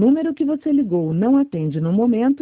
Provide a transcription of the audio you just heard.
número que você ligou não atende no momento,